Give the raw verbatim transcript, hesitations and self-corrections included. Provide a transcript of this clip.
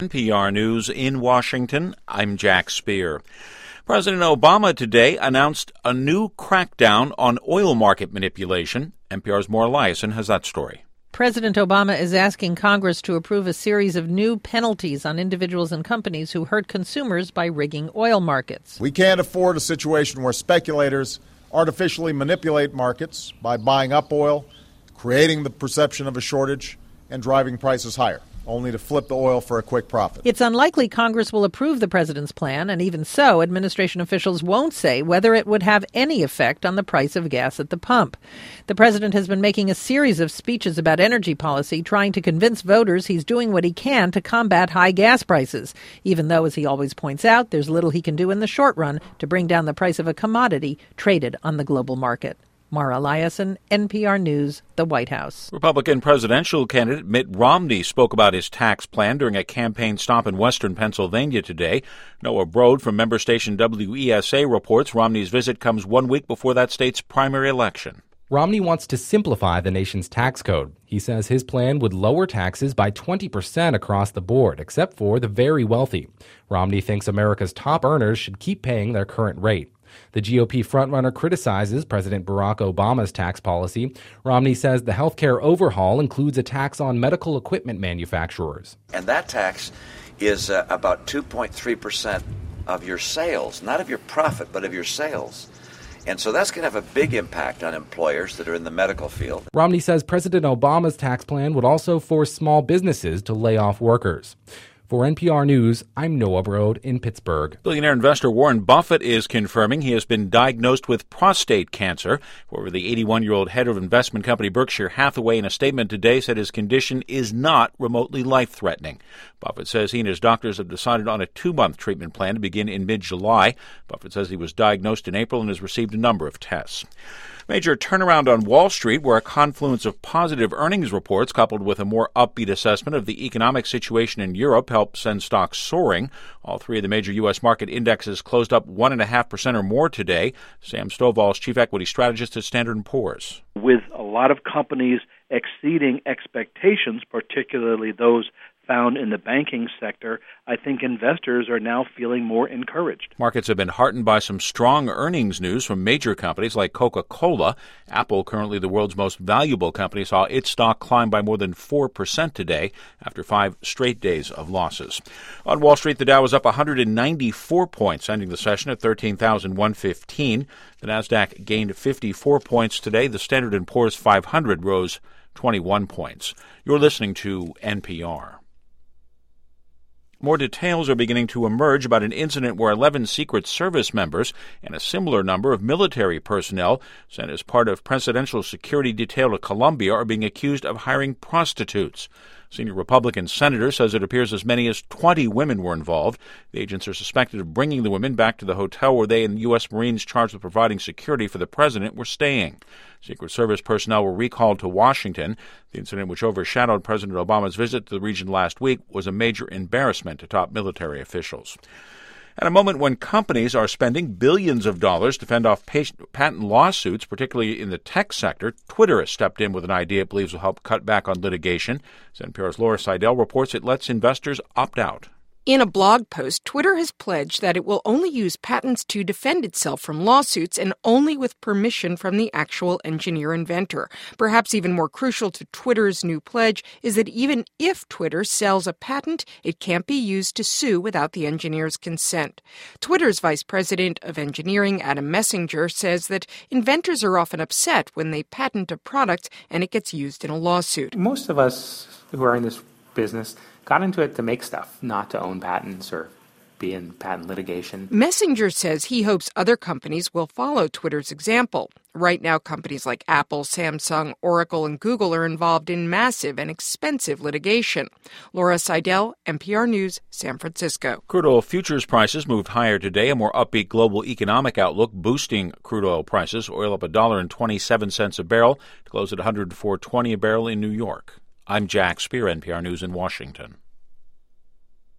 N P R News in Washington, I'm Jack Speer. President Obama today announced a new crackdown on oil market manipulation. N P R's Maura Liasson has that story. President Obama is asking Congress to approve a series of new penalties on individuals and companies who hurt consumers by rigging oil markets. We can't afford a situation where speculators artificially manipulate markets by buying up oil, creating the perception of a shortage, and driving prices higher, only to flip the oil for a quick profit. It's unlikely Congress will approve the president's plan, and even so, administration officials won't say whether it would have any effect on the price of gas at the pump. The president has been making a series of speeches about energy policy, trying to convince voters he's doing what he can to combat high gas prices, even though, as he always points out, there's little he can do in the short run to bring down the price of a commodity traded on the global market. Maura Liasson, N P R News, the White House. Republican presidential candidate Mitt Romney spoke about his tax plan during a campaign stop in western Pennsylvania today. Noah Brode from member station W E S A reports Romney's visit comes one week before that state's primary election. Romney wants to simplify the nation's tax code. He says his plan would lower taxes by twenty percent across the board, except for the very wealthy. Romney thinks America's top earners should keep paying their current rate. The G O P frontrunner criticizes President Barack Obama's tax policy. Romney says the health care overhaul includes a tax on medical equipment manufacturers. And that tax is uh, about two point three percent of your sales, not of your profit, but of your sales. And so that's going to have a big impact on employers that are in the medical field. Romney says President Obama's tax plan would also force small businesses to lay off workers. For N P R News, I'm Noah Brode in Pittsburgh. Billionaire investor Warren Buffett is confirming he has been diagnosed with prostate cancer. However, the eighty-one-year-old head of investment company Berkshire Hathaway in a statement today said his condition is not remotely life-threatening. Buffett says he and his doctors have decided on a two-month treatment plan to begin in mid-July. Buffett says he was diagnosed in April and has received a number of tests. Major turnaround on Wall Street, where a confluence of positive earnings reports coupled with a more upbeat assessment of the economic situation in Europe helped send stocks soaring. All three of the major U S market indexes closed up one point five percent or more today. Sam Stovall's chief equity strategist at Standard and Poor's. With a lot of companies exceeding expectations, particularly those found in the banking sector, I think investors are now feeling more encouraged. Markets have been heartened by some strong earnings news from major companies like Coca-Cola. Apple, currently the world's most valuable company, saw its stock climb by more than four percent today after five straight days of losses. On Wall Street, the Dow was up one hundred ninety-four points, ending the session at thirteen thousand one hundred fifteen. The Nasdaq gained fifty-four points today. The Standard and Poor's five hundred rose twenty-one points. You're listening to N P R. More details are beginning to emerge about an incident where eleven Secret Service members and a similar number of military personnel sent as part of presidential security detail to Colombia are being accused of hiring prostitutes. Senior Republican senator says it appears as many as twenty women were involved. The agents are suspected of bringing the women back to the hotel where they and U S Marines charged with providing security for the president were staying. Secret Service personnel were recalled to Washington. The incident, which overshadowed President Obama's visit to the region last week, was a major embarrassment to top military officials. At a moment when companies are spending billions of dollars to fend off patent lawsuits, particularly in the tech sector, Twitter has stepped in with an idea it believes will help cut back on litigation. As N P R's Laura Seidel reports, it lets investors opt out. In a blog post, Twitter has pledged that it will only use patents to defend itself from lawsuits and only with permission from the actual engineer inventor. Perhaps even more crucial to Twitter's new pledge is that even if Twitter sells a patent, it can't be used to sue without the engineer's consent. Twitter's vice president of engineering, Adam Messenger, says that inventors are often upset when they patent a product and it gets used in a lawsuit. Most of us who are in this business got into it to make stuff, not to own patents or be in patent litigation. Messenger says he hopes other companies will follow Twitter's example. Right now, companies like Apple, Samsung, Oracle, and Google are involved in massive and expensive litigation. Laura Seidel, N P R News, San Francisco. Crude oil futures prices moved higher today, a more upbeat global economic outlook boosting crude oil prices. Oil up one dollar and twenty-seven cents a barrel to close at one hundred four dollars and twenty cents a barrel in New York. I'm Jack Speer, N P R News in Washington.